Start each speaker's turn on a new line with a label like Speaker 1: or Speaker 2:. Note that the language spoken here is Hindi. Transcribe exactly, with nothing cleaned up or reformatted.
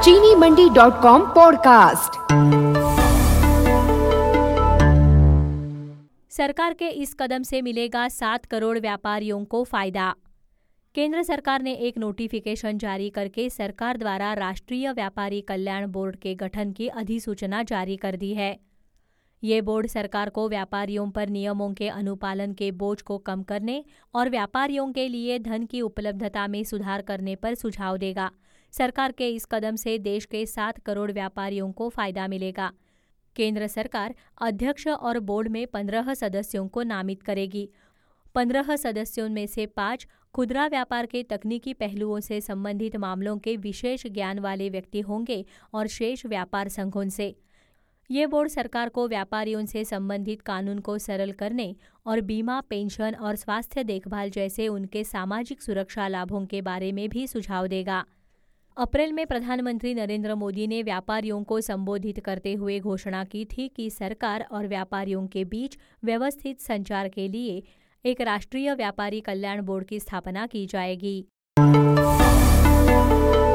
Speaker 1: चीनी मंडी डॉट कॉम पॉडकास्ट।
Speaker 2: सरकार के इस कदम से मिलेगा सात करोड़ व्यापारियों को फायदा। केंद्र सरकार ने एक नोटिफिकेशन जारी करके सरकार द्वारा राष्ट्रीय व्यापारी कल्याण बोर्ड के गठन की अधिसूचना जारी कर दी है। ये बोर्ड सरकार को व्यापारियों पर नियमों के अनुपालन के बोझ को कम करने और व्यापारियों के लिए धन की उपलब्धता में सुधार करने पर सुझाव देगा। सरकार के इस कदम से देश के सात करोड़ व्यापारियों को फायदा मिलेगा। केंद्र सरकार अध्यक्ष और बोर्ड में पंद्रह सदस्यों को नामित करेगी। पंद्रह सदस्यों में से पाँच खुदरा व्यापार के तकनीकी पहलुओं से संबंधित मामलों के विशेष ज्ञान वाले व्यक्ति होंगे और शेष व्यापार संघों से। ये बोर्ड सरकार को व्यापारियों से संबंधित कानून को सरल करने और बीमा, पेंशन और स्वास्थ्य देखभाल जैसे उनके सामाजिक सुरक्षा लाभों के बारे में भी सुझाव देगा। अप्रैल में प्रधानमंत्री नरेंद्र मोदी ने व्यापारियों को संबोधित करते हुए घोषणा की थी कि सरकार और व्यापारियों के बीच व्यवस्थित संचार के लिए एक राष्ट्रीय व्यापारी कल्याण बोर्ड की स्थापना की जाएगी।